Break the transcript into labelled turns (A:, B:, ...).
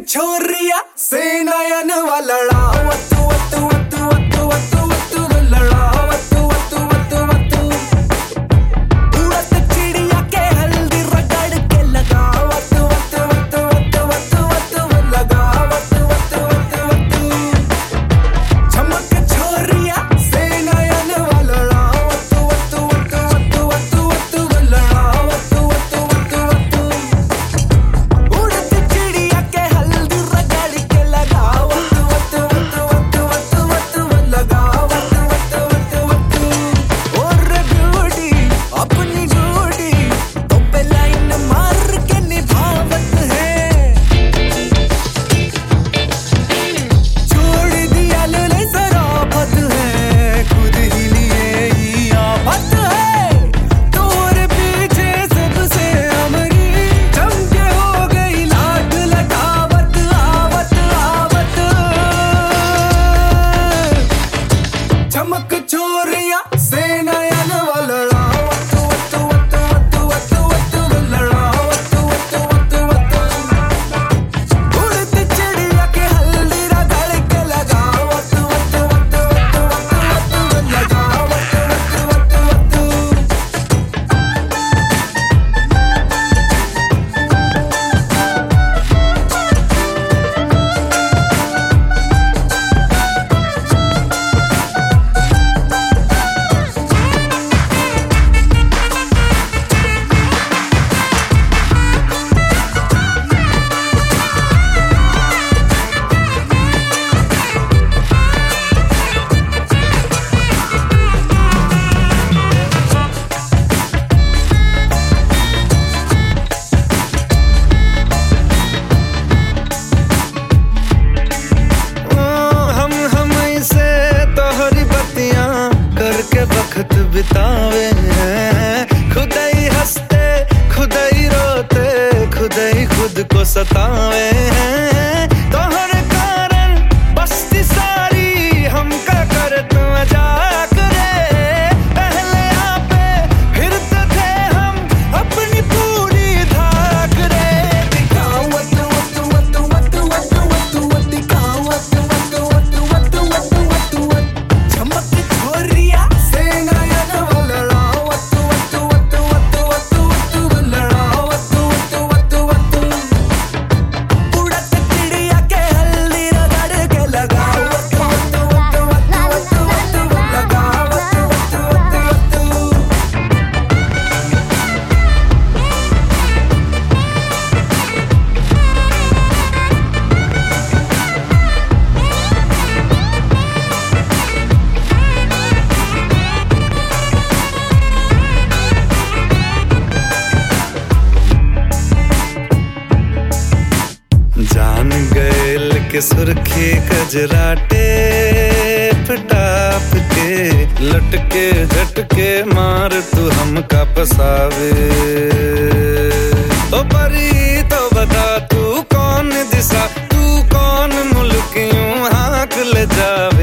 A: छोरिया से नयन वाला वत्तु वत्तु वत्तु वत्तु वत्तु वत्तु लड़ा वत्तु वत्तु वत्तु वत्तु उड़त चिड़िया के हल्दी रगड़ के लगा वत्तु वत्तु वत्तु वत्तु वत्तु वत्तु लगा वत्तु वत्तु वत्तु वत्तु चमक छोरिया से नयन वाला वत्तु वत्तु वत्तु वत्तु वत्तु वत्तु लड़ा वत्तु वत्तु वत्तु वत्तु उड़त चिड़िया के हल्दी रगड़ के लगा वत्तु वत्तु वत्तु वत्तु वत्तु वत्तु लगा वत्तु वत्तु वत्तु वत्तु और ब्यूटी अपनी जोड़ी तो पे लाइन मार के निभावत है छोड़ दिया ले सराफत है खुद ही लिए ही आफत है तोरे पीछे सबसे अमरी चमके हो गई लाट लटावत आवत आवत चमक छोरिया से नयन वाला वत्तु वत्तु वत्तु वत्तु वत्तु वत्तु लड़ा वत्तु वत्तु वत्तु वत्तु उड़त चिड़िया के हल्दी रगड़ के लगा वत्तु वत्तु वत्तु वत्तु वत्तु वत्तु लगा वत्तु वत्तु वत्तु वत्तु हम इसे तोहरी बत्तियां करके वक्त बितावे हैं खुद ही हंसते खुद ही रोते खुद ही खुद को सतावे हैं तोहरे कारण बस्ती सारी हमका कर तू मजाक रे पहले आपे फिरते थे हम अपनी पूरी धाक रे दिखाओ वत्तु वत्तु वत्तु वत्तु वत्तु वत्तु वत्तु दिखाओ वत्तु वत्तु वत्तु वत्तु वत्तु वत्तु वत्तु चमक छोरिया से नयन वाला वत्तु वत्तु वत्तु वत्तु वत्तु वत्तु लड़ा वत्तु वत्तु वत्तु वत्तु उड़त चिड़िया के हल्दी रगड़ के लगा वत्तु वत्तु वत्तु वत्तु वत्तु वत्तु लगा वत्तु वत्तु वत्तु वत्तु जान गैल के सुर्खी कजराटे टाप के लटके झटके मार तू हमका पसावे ओ परी तो बता तू कौन दिशा तू कौन मुल्क यूं हाँक ले जावे